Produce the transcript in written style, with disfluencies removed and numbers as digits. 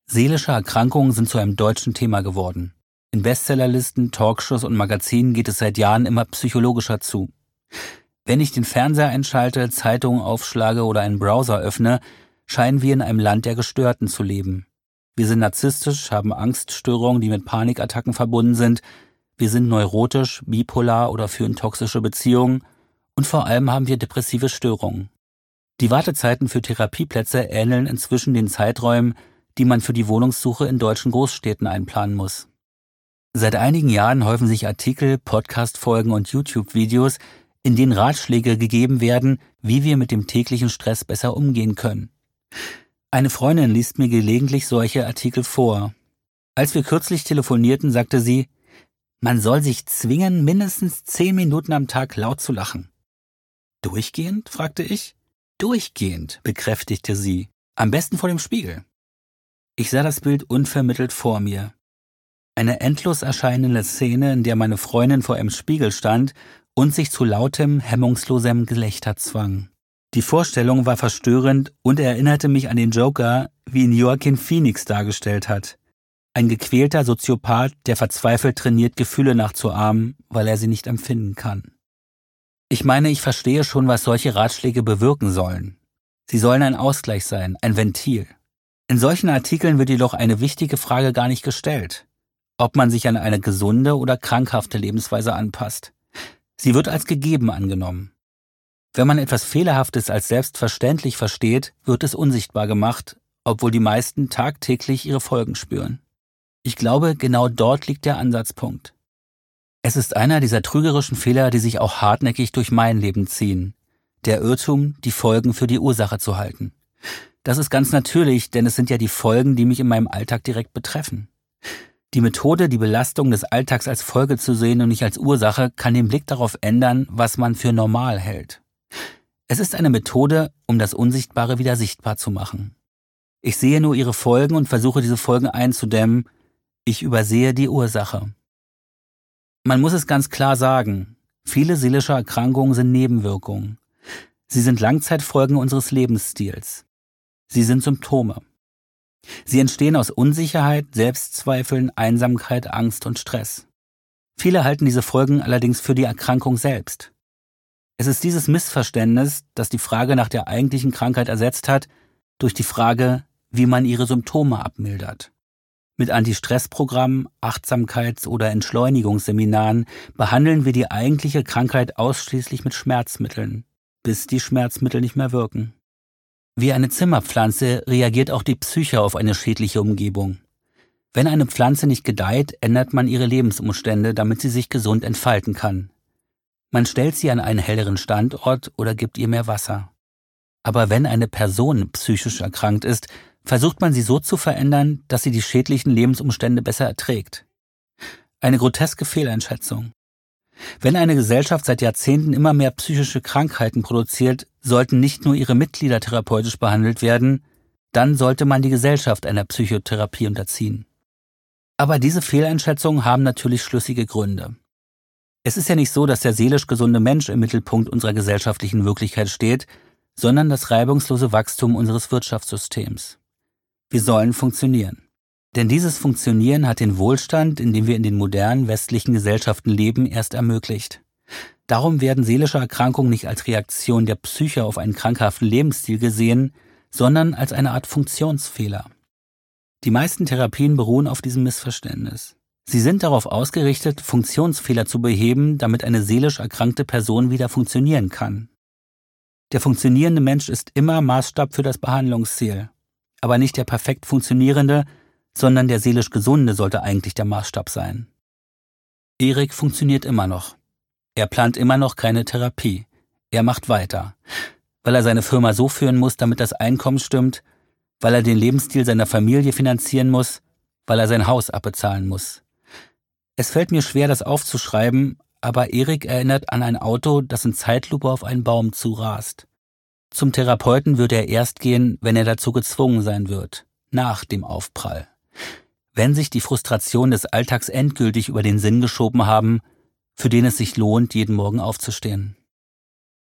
Seelische Erkrankungen sind zu einem deutschen Thema geworden. In Bestsellerlisten, Talkshows und Magazinen geht es seit Jahren immer psychologischer zu. Wenn ich den Fernseher einschalte, Zeitungen aufschlage oder einen Browser öffne, scheinen wir in einem Land der Gestörten zu leben. Wir sind narzisstisch, haben Angststörungen, die mit Panikattacken verbunden sind. Wir sind neurotisch, bipolar oder führen toxische Beziehungen. Und vor allem haben wir depressive Störungen. Die Wartezeiten für Therapieplätze ähneln inzwischen den Zeiträumen, die man für die Wohnungssuche in deutschen Großstädten einplanen muss. Seit einigen Jahren häufen sich Artikel, Podcast-Folgen und YouTube-Videos, in denen Ratschläge gegeben werden, wie wir mit dem täglichen Stress besser umgehen können. Eine Freundin liest mir gelegentlich solche Artikel vor. Als wir kürzlich telefonierten, sagte sie, man soll sich zwingen, mindestens 10 Minuten am Tag laut zu lachen. Durchgehend? Fragte ich. Durchgehend, bekräftigte sie. Am besten vor dem Spiegel. Ich sah das Bild unvermittelt vor mir. Eine endlos erscheinende Szene, in der meine Freundin vor einem Spiegel stand und sich zu lautem, hemmungslosem Gelächter zwang. Die Vorstellung war verstörend und erinnerte mich an den Joker, wie ihn Joaquin Phoenix dargestellt hat. Ein gequälter Soziopath, der verzweifelt trainiert, Gefühle nachzuahmen, weil er sie nicht empfinden kann. Ich meine, ich verstehe schon, was solche Ratschläge bewirken sollen. Sie sollen ein Ausgleich sein, ein Ventil. In solchen Artikeln wird jedoch eine wichtige Frage gar nicht gestellt, ob man sich an eine gesunde oder krankhafte Lebensweise anpasst. Sie wird als gegeben angenommen. Wenn man etwas Fehlerhaftes als selbstverständlich versteht, wird es unsichtbar gemacht, obwohl die meisten tagtäglich ihre Folgen spüren. Ich glaube, genau dort liegt der Ansatzpunkt. Es ist einer dieser trügerischen Fehler, die sich auch hartnäckig durch mein Leben ziehen. Der Irrtum, die Folgen für die Ursache zu halten. Das ist ganz natürlich, denn es sind ja die Folgen, die mich in meinem Alltag direkt betreffen. Die Methode, die Belastung des Alltags als Folge zu sehen und nicht als Ursache, kann den Blick darauf ändern, was man für normal hält. Es ist eine Methode, um das Unsichtbare wieder sichtbar zu machen. Ich sehe nur ihre Folgen und versuche, diese Folgen einzudämmen. Ich übersehe die Ursache. Man muss es ganz klar sagen, viele seelische Erkrankungen sind Nebenwirkungen. Sie sind Langzeitfolgen unseres Lebensstils. Sie sind Symptome. Sie entstehen aus Unsicherheit, Selbstzweifeln, Einsamkeit, Angst und Stress. Viele halten diese Folgen allerdings für die Erkrankung selbst. Es ist dieses Missverständnis, das die Frage nach der eigentlichen Krankheit ersetzt hat, durch die Frage, wie man ihre Symptome abmildert. Mit Anti-Stress-Programmen, Achtsamkeits- oder Entschleunigungsseminaren behandeln wir die eigentliche Krankheit ausschließlich mit Schmerzmitteln, bis die Schmerzmittel nicht mehr wirken. Wie eine Zimmerpflanze reagiert auch die Psyche auf eine schädliche Umgebung. Wenn eine Pflanze nicht gedeiht, ändert man ihre Lebensumstände, damit sie sich gesund entfalten kann. Man stellt sie an einen helleren Standort oder gibt ihr mehr Wasser. Aber wenn eine Person psychisch erkrankt ist, versucht man sie so zu verändern, dass sie die schädlichen Lebensumstände besser erträgt. Eine groteske Fehleinschätzung. Wenn eine Gesellschaft seit Jahrzehnten immer mehr psychische Krankheiten produziert, sollten nicht nur ihre Mitglieder therapeutisch behandelt werden, dann sollte man die Gesellschaft einer Psychotherapie unterziehen. Aber diese Fehleinschätzungen haben natürlich schlüssige Gründe. Es ist ja nicht so, dass der seelisch gesunde Mensch im Mittelpunkt unserer gesellschaftlichen Wirklichkeit steht, sondern das reibungslose Wachstum unseres Wirtschaftssystems. Wir sollen funktionieren. Denn dieses Funktionieren hat den Wohlstand, in dem wir in den modernen westlichen Gesellschaften leben, erst ermöglicht. Darum werden seelische Erkrankungen nicht als Reaktion der Psyche auf einen krankhaften Lebensstil gesehen, sondern als eine Art Funktionsfehler. Die meisten Therapien beruhen auf diesem Missverständnis. Sie sind darauf ausgerichtet, Funktionsfehler zu beheben, damit eine seelisch erkrankte Person wieder funktionieren kann. Der funktionierende Mensch ist immer Maßstab für das Behandlungsziel. Aber nicht der perfekt funktionierende, sondern der seelisch Gesunde sollte eigentlich der Maßstab sein. Erik funktioniert immer noch. Er plant immer noch keine Therapie. Er macht weiter, weil er seine Firma so führen muss, damit das Einkommen stimmt, weil er den Lebensstil seiner Familie finanzieren muss, weil er sein Haus abbezahlen muss. Es fällt mir schwer, das aufzuschreiben, aber Erik erinnert an ein Auto, das in Zeitlupe auf einen Baum zurast. Zum Therapeuten wird er erst gehen, wenn er dazu gezwungen sein wird, nach dem Aufprall. Wenn sich die Frustrationen des Alltags endgültig über den Sinn geschoben haben, für den es sich lohnt, jeden Morgen aufzustehen.